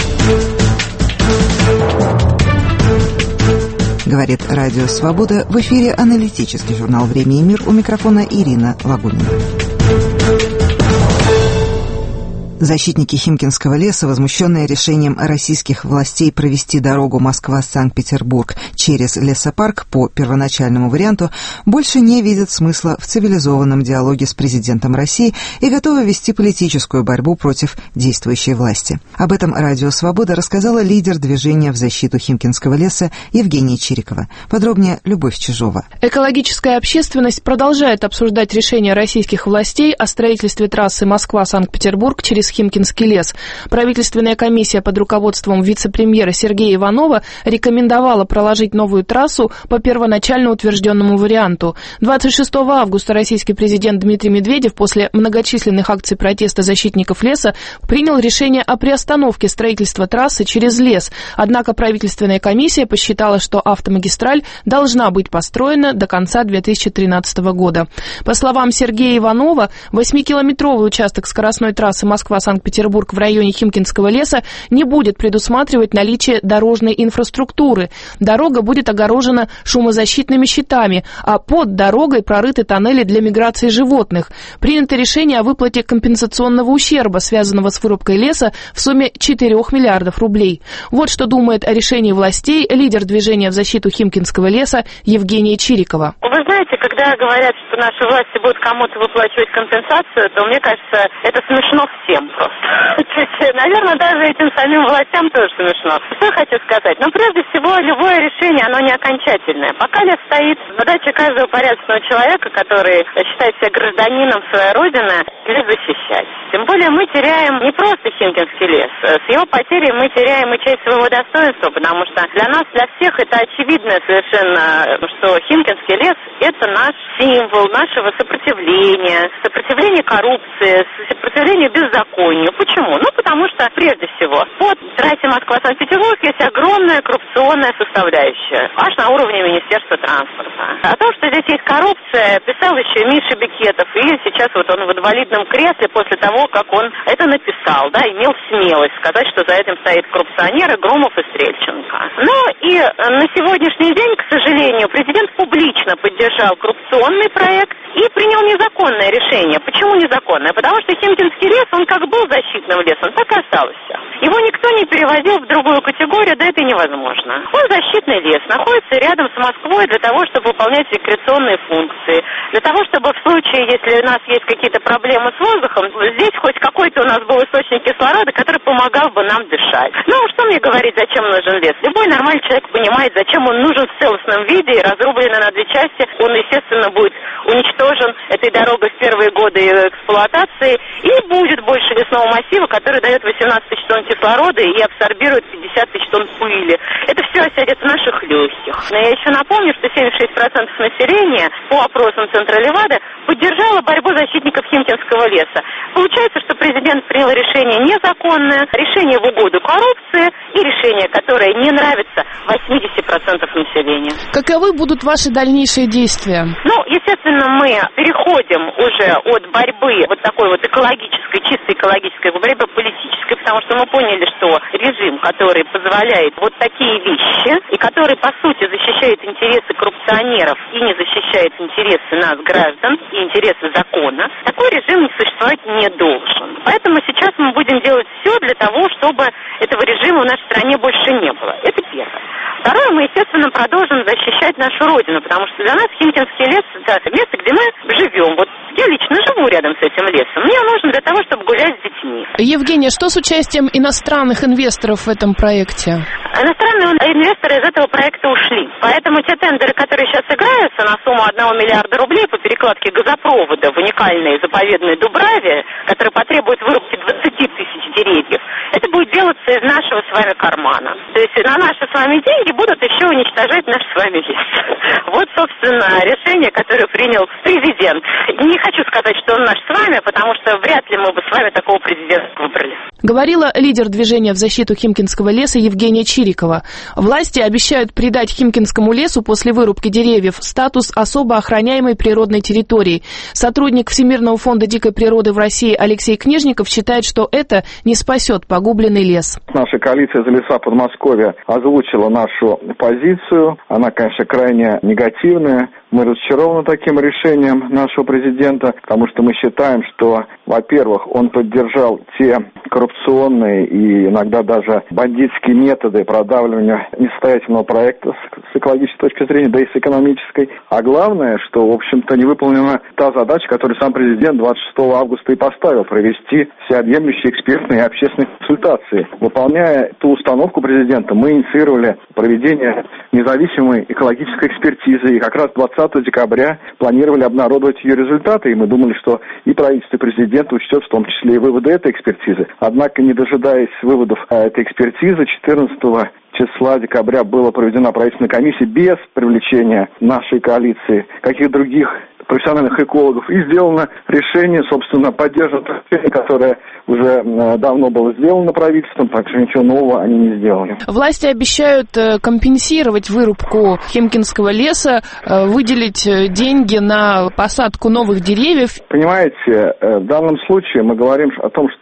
Говорит Радио Свобода. В эфире аналитический журнал «Время и мир». У микрофона Ирина Лагунина. Защитники Химкинского леса, возмущенные решением российских властей провести дорогу Москва-Санкт-Петербург через лесопарк по первоначальному варианту, больше не видят смысла в цивилизованном диалоге с президентом России и готовы вести политическую борьбу против действующей власти. Об этом Радио Свобода рассказала лидер движения в защиту Химкинского леса Евгения Чирикова. Подробнее Любовь Чижова. Экологическая общественность продолжает обсуждать решение российских властей о строительстве трассы Москва-Санкт-Петербург через Химкинский лес. Правительственная комиссия под руководством вице-премьера Сергея Иванова рекомендовала проложить новую трассу по первоначально утвержденному варианту. двадцать шестого августа российский президент Дмитрий Медведев после многочисленных акций протеста защитников леса принял решение о приостановке строительства трассы через лес. Однако правительственная комиссия посчитала, что автомагистраль должна быть построена до конца две тысячи тринадцатого года. По словам Сергея Иванова, восьмикилометровый участок скоростной трассы Москва Санкт-Петербург в районе Химкинского леса не будет предусматривать наличие дорожной инфраструктуры. Дорога будет огорожена шумозащитными щитами, а под дорогой прорыты тоннели для миграции животных. Принято решение о выплате компенсационного ущерба, связанного с вырубкой леса, в сумме четырёх миллиардов рублей. Вот что думает о решении властей лидер движения в защиту Химкинского леса Евгения Чирикова. Вы знаете, когда говорят, что наши власти будут кому-то выплачивать компенсацию, то мне кажется, это смешно всем просто. Наверное, даже этим самим властям тоже смешно. Что я хочу сказать? Ну, прежде всего, любое решение, оно не окончательное. Пока лес стоит, задача каждого порядочного человека, который считает себя гражданином своей родины, лес защищать. Тем более мы теряем не просто Химкинский лес. С его потерей мы теряем и часть своего достоинства, потому что для нас, для всех это очевидно совершенно, что Химкинский лес – это наш символ нашего сопротивления, сопротивления коррупции, сопротивления беззаконию. Почему? Ну, потому что, прежде всего, под трассе Москва-Санкт-Петербург есть огромная коррупционная составляющая, аж на уровне Министерства транспорта. О том, что здесь есть коррупция, писал еще Миша Бекетов, и сейчас вот он в инвалидном кресле после того, как он это написал, да, имел смелость сказать, что за этим стоит коррупционеры Громов и Стрельченко. Ну и на сегодняшний день, к сожалению, президент публично поддержал коррупционный проект и принял незаконное решение. Почему незаконное? Потому что Химкинский лес, он как был защитным лесом, так и остался. Его никто не переводил в другую категорию, да это невозможно. Он защитный лес, находится рядом с Москвой для того, чтобы выполнять рекреационные функции, для того, чтобы в случае, если у нас есть какие-то проблемы с воздухом, здесь хоть какой-то у нас был источник кислорода, который помогал бы нам дышать. Ну, что мне говорить, зачем нужен лес? Любой нормальный человек понимает, зачем он нужен в целостном виде, и разрубленный на две части, он, естественно, будет уничтожен этой дорогой в первые годы эксплуатации, и не будет больше лесного массива, который дает восемнадцать тысяч тонн кислорода и абсорбирует пятьдесят тысяч тонн пыли. Это все осядет в наших легких. Но я еще напомню, что семьдесят шесть процентов населения, по опросам Центра Левада, поддержало борьбу защитников Химкинского леса. Получается, что президент принял решение незаконное, решение в угоду коррупции и решение, которое не нравится восьмидесяти процентам населения. Каковы будут ваши дальнейшие действия? Ну, естественно, мы переходим уже от борьбы вот такой вот экологической, чисто экологической борьбы политической, потому что мы поняли, что режим, который позволяет вот такие вещи, и который, по сути, защищает интересы коррупционеров и не защищает интересы нас, граждан, и интересы закона, такой режим существовать не должен. Поэтому сейчас мы будем делать все для того, чтобы этого режима в нашей стране больше не было. Это первое. Второе, мы, естественно, продолжим защищать нашу родину, потому что для нас Химкинский лес – это место, где мы живем. Вот я лично живу рядом с этим лесом. Мне нужно для того, чтобы гулять с детьми. Евгения, что с участием иностранных инвесторов в этом проекте? Иностранные инвесторы из этого проекта ушли. Поэтому те тендеры, которые сейчас играются на сумму одного миллиарда рублей по перекладке газопровода в уникальной заповедной Дубраве, которая потребует вырубки двадцати тысяч деревьев, это будет делаться из нашего с вами кармана. То есть на наши с вами деньги будут еще уничтожать наш с вами лес. Вот, собственно, решение, которое принял президент. Не хочу сказать, что он наш с вами, потому что вряд ли мы бы с вами такого президента выбрали. Говорила лидер движения в защиту Химкинского леса Евгения Чирикова. Власти обещают придать Химкинскому лесу после вырубки деревьев статус особо охраняемой природной территории. Сотрудник Всемирного фонда дикой природы в России Алексей Книжников считает, что это не спасет погубленный лес. Наша коалиция «За леса Подмосковья» озвучила нашу позицию. Она, конечно, крайне негативная. Мы разочарованы таким решением нашего президента, потому что мы считаем, что, во-первых, он поддержал те коррупционные и иногда даже бандитские методы продавливания несостоятельного проекта с экологической точки зрения, да и с экономической. А главное, что, в общем-то, не выполнена та задача, которую сам президент двадцать шестого августа и поставил – провести всеобъемлющие экспертные и общественные консультации. Выполняя ту установку президента, мы инициировали проведение независимой экологической экспертизы, и как раз двадцатого декабря планировали обнародовать ее результаты, и мы думали, что и правительство, и президент учтет в том числе и выводы этой экспертизы. Однако, не дожидаясь выводов этой экспертизы, четырнадцатого числа декабря была проведена правительственная комиссия без привлечения нашей коалиции, каких других профессиональных экологов, и сделано решение, собственно, поддерживать решение, которое уже давно было сделано правительством, так что ничего нового они не сделали. Власти обещают компенсировать вырубку Химкинского леса, выделить деньги на посадку новых деревьев. Понимаете, в данном случае мы говорим о том, что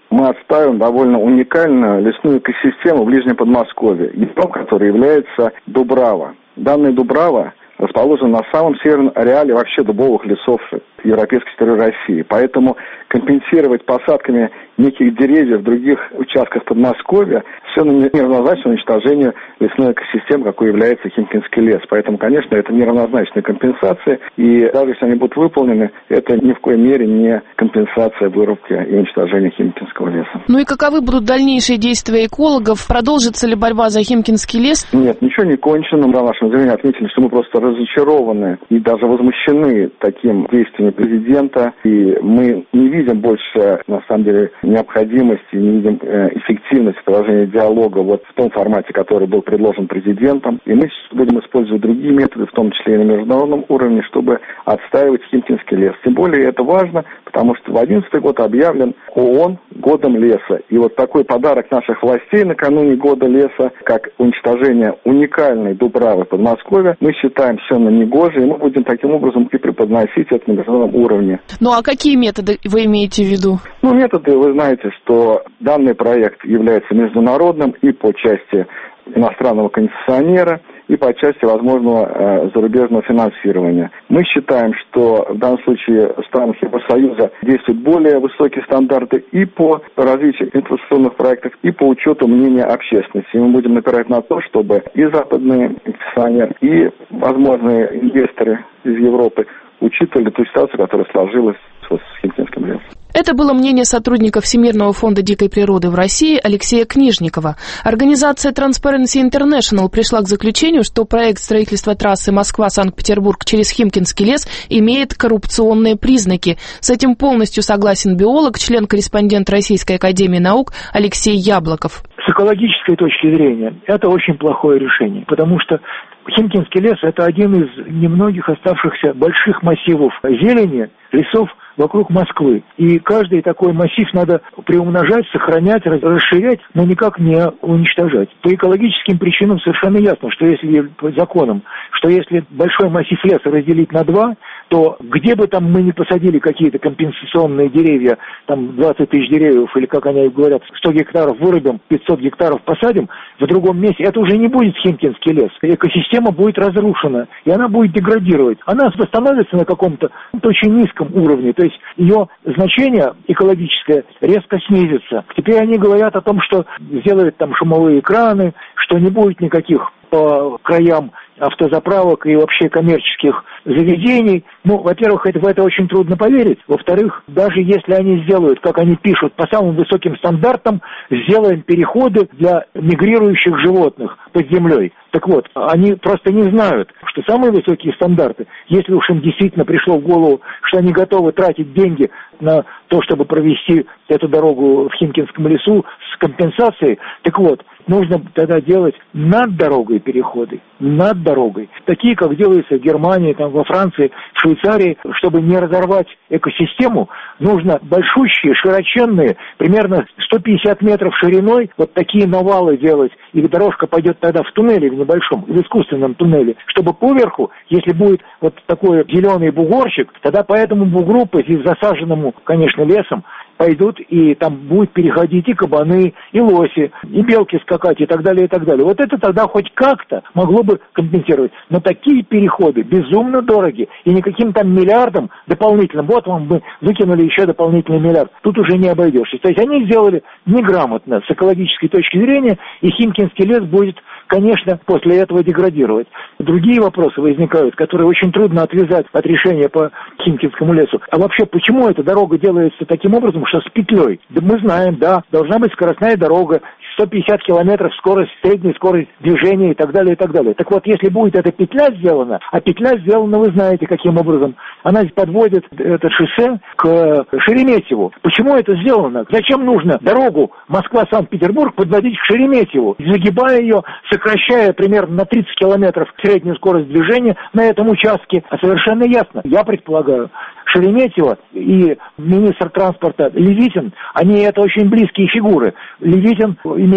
мы отстаиваем довольно уникальную лесную экосистему в Ближнем Подмосковье, ядром которой является Дубрава. Данная Дубрава расположена на самом северном ареале вообще дубовых лесов европейской территории России. Поэтому компенсировать посадками неких деревьев в других участках Подмосковья совершенно неравнозначно уничтожению лесной экосистемы, какой является Химкинский лес. Поэтому, конечно, это неравнозначная компенсация, и даже если они будут выполнены, это ни в коей мере не компенсация вырубки и уничтожения Химкинского леса. Ну и каковы будут дальнейшие действия экологов? Продолжится ли борьба за Химкинский лес? Нет, ничего не кончено. Мы в нашем заявлении отметили, что мы просто разочарованы и даже возмущены таким действием президента, и мы не видим больше, на самом деле, необходимости, не видим э, эффективности продолжения диалога вот в том формате, который был предложен президентом. И мы будем использовать другие методы, в том числе и на международном уровне, чтобы отстаивать Химкинский лес. Тем более это важно, потому что в две тысячи одиннадцатый год объявлен ООН годом леса. И вот такой подарок наших властей накануне года леса, как уничтожение уникальной Дубравы Подмосковья, мы считаем совершенно негоже, и мы будем таким образом и преподносить это на международном уровне. Ну а какие методы вы имеете в виду? Ну, методы, вы знаете, что данный проект является международным и по части иностранного концессионера, и по части возможного э, зарубежного финансирования. Мы считаем, что в данном случае в странах Евросоюза действуют более высокие стандарты и по развитию инфраструктурных проектов, и по учету мнения общественности. И мы будем напирать на то, чтобы и западные концессионеры, и возможные инвесторы из Европы учитывали ту ситуацию, которая сложилась с Химкинским лесом. Это было мнение сотрудника Всемирного фонда дикой природы в России Алексея Книжникова. Организация Transparency International пришла к заключению, что проект строительства трассы Москва-Санкт-Петербург через Химкинский лес имеет коррупционные признаки. С этим полностью согласен биолог, член-корреспондент Российской академии наук Алексей Яблоков. С экологической точки зрения это очень плохое решение, потому что Химкинский лес – это один из немногих оставшихся больших массивов зелени, лесов вокруг Москвы. И каждый такой массив надо приумножать, сохранять, расширять, но никак не уничтожать. По экологическим причинам совершенно ясно, что если по законам, что если большой массив леса разделить на два, то где бы там мы ни посадили какие-то компенсационные деревья, там двадцать тысяч деревьев, или как они говорят, сто гектаров вырубим, пятьсот гектаров посадим, в другом месте, это уже не будет Химкинский лес. Экосистема будет разрушена, и она будет деградировать. Она восстановится на каком-то очень низком уровне, то есть ее значение экологическое резко снизится. Теперь они говорят о том, что сделают там шумовые экраны, что не будет никаких по краям автозаправок и вообще коммерческих заведений. Ну, во-первых, это, в это очень трудно поверить. Во-вторых, даже если они сделают, как они пишут, по самым высоким стандартам, сделаем переходы для мигрирующих животных под землей. Так вот, они просто не знают, что самые высокие стандарты, если уж им действительно пришло в голову, что они готовы тратить деньги на то, чтобы провести эту дорогу в Химкинском лесу с компенсацией, так вот, нужно тогда делать над дорогой переходы, над дорогой. Такие, как делается в Германии, там, во Франции, в Швейцарии. Чтобы не разорвать экосистему, нужно большущие, широченные, примерно сто пятьдесят метров шириной, вот такие навалы делать. И дорожка пойдет тогда в туннеле, в небольшом, в искусственном туннеле. Чтобы поверху, если будет вот такой зеленый бугорчик, тогда по этому бугру, по засаженному, конечно, лесом, пойдут, и там будут переходить и кабаны, и лоси, и белки скакать, и так далее, и так далее. Вот это тогда хоть как-то могло бы компенсировать. Но такие переходы безумно дороги, и никаким там миллиардом дополнительным, вот вам мы выкинули еще дополнительный миллиард, тут уже не обойдешься. То есть они сделали неграмотно с экологической точки зрения, и Химкинский лес будет, конечно, после этого деградировать. Другие вопросы возникают, которые очень трудно отвязать от решения по Химкинскому лесу. А вообще, почему эта дорога делается таким образом, что с петлей? Да мы знаем, да, должна быть скоростная дорога, сто пятьдесят километров скорость, средняя скорость движения и так далее, и так далее. Так вот, если будет эта петля сделана, а петля сделана, вы знаете, каким образом, она подводит это шоссе к Шереметьеву. Почему это сделано? Зачем нужно дорогу Москва-Санкт-Петербург подводить к Шереметьеву, загибая ее, сокращая примерно на тридцать километров среднюю скорость движения на этом участке? А совершенно ясно, я предполагаю, Шереметьево и министр транспорта Левитин, они это очень близкие фигуры. Левитин имеет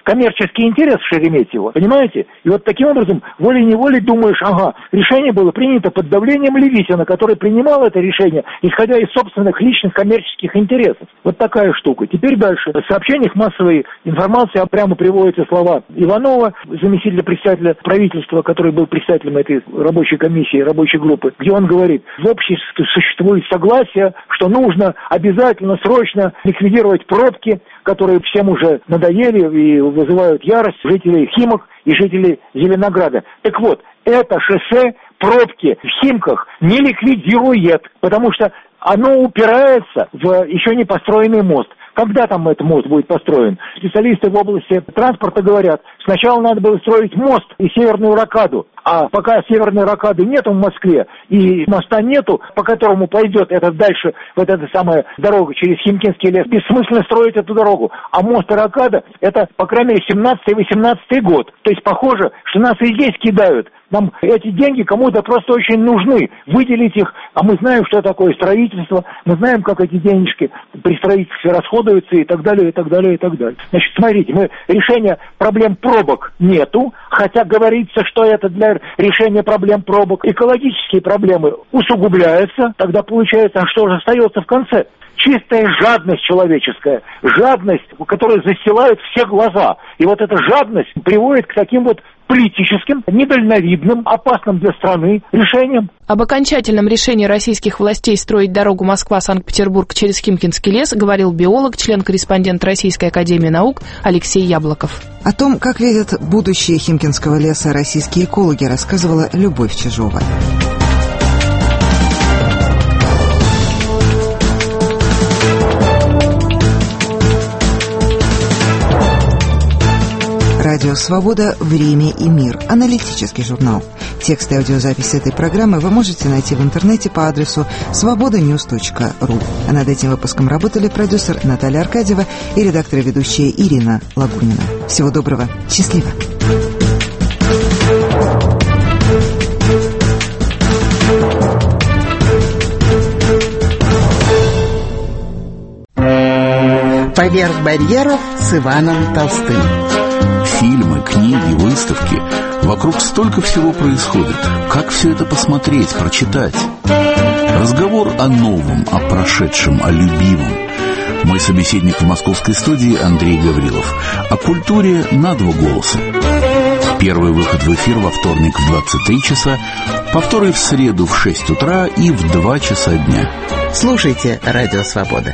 коммерческий интерес в Шереметьево, понимаете? И вот таким образом волей-неволей думаешь, ага, решение было принято под давлением Левитина, который принимал это решение, исходя из собственных личных коммерческих интересов. Вот такая штука. Теперь дальше. В сообщениях массовой информации прямо приводятся слова Иванова, заместителя председателя правительства, который был председателем этой рабочей комиссии, рабочей группы, где он говорит, в обществе существует согласие, что нужно обязательно, срочно ликвидировать пробки, которые всем уже надоели и вызывают ярость жителей Химок и жителей Зеленограда. Так вот, это шоссе пробки в Химках не ликвидирует, потому что оно упирается в еще не построенный мост. Когда там этот мост будет построен? Специалисты в области транспорта говорят, сначала надо было строить мост и Северную Рокаду. А пока Северной Рокады нету в Москве и моста нету, по которому пойдет это дальше, вот эта самая дорога через Химкинский лес, бессмысленно строить эту дорогу. А мост и Рокада это, по крайней мере, семнадцатый-восемнадцатый год. То есть похоже, что нас и здесь кидают. Нам эти деньги кому-то просто очень нужны. Выделить их, а мы знаем, что такое строительство, мы знаем, как эти денежки при строительстве расходуются и так далее, и так далее, и так далее. Значит, смотрите, мы решения проблем пробок нету, хотя говорится, что это для решения проблем пробок. Экологические проблемы усугубляются, тогда получается, а что же остается в конце? Чистая жадность человеческая, жадность, которая застилает все глаза. И вот эта жадность приводит к таким вот политическим, недальновидным, опасным для страны решениям. Об окончательном решении российских властей строить дорогу Москва-Санкт-Петербург через Химкинский лес говорил биолог, член-корреспондент Российской академии наук Алексей Яблоков. О том, как видят будущее Химкинского леса российские экологи, рассказывала Любовь Чижова. Радио «Свобода. Время и мир». Аналитический журнал. Текст и аудиозапись этой программы вы можете найти в интернете по адресу свобода ньюс точка ру. А над этим выпуском работали продюсер Наталья Аркадьева и редактор и ведущая Ирина Лагунина. Всего доброго. Счастливо. «Поверх барьеров» с Иваном Толстым. Фильмы, книги, выставки. Вокруг столько всего происходит. Как все это посмотреть, прочитать? Разговор о новом, о прошедшем, о любимом. Мой собеседник в московской студии Андрей Гаврилов. О культуре на два голоса. Первый выход в эфир во вторник в двадцать три часа, повторы в среду в шесть утра и в два часа дня. Слушайте «Радио Свобода».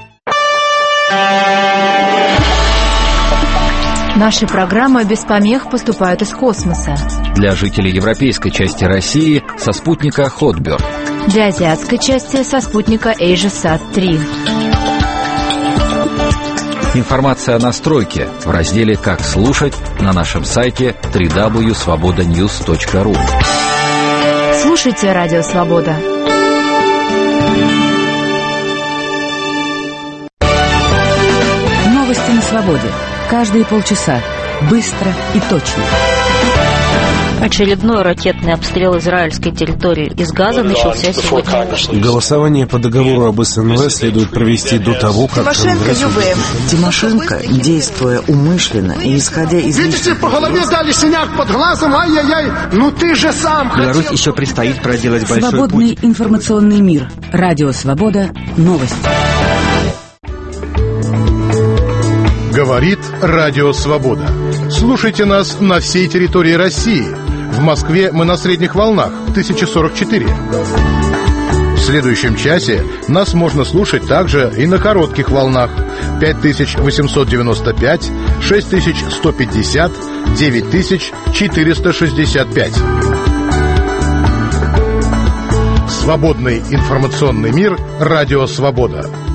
Наши программы без помех поступают из космоса. Для жителей европейской части России со спутника Hotbird. Для азиатской части со спутника AsiaSat три. Информация о настройке в разделе «Как слушать» на нашем сайте дабл ю дабл ю дабл ю точка свобода ньюс точка ру. Слушайте «Радио Свобода». Новости на свободе. Каждые полчаса. Быстро и точно. Очередной ракетный обстрел израильской территории из Газа начался сегодня. Голосование по договору об СНВ следует провести до того, как Тимошенко, Конгресс... Тимошенко, действуя умышленно и исходя из... Видите, по голове дали синяк под глазом, ай-яй-яй, ну ты же сам Беларусь хотел... еще предстоит проделать большой Свободный путь. информационный мир. Радио «Свобода». Новости. Говорит Радио Свобода. Слушайте нас на всей территории России. В Москве мы на средних волнах тысяча сорок четыре. В следующем часе нас можно слушать также и на коротких волнах пять тысяч восемьсот девяносто пять, шесть тысяч сто пятьдесят, девять тысяч четыреста шестьдесят пять. Свободный информационный мир. Радио Свобода.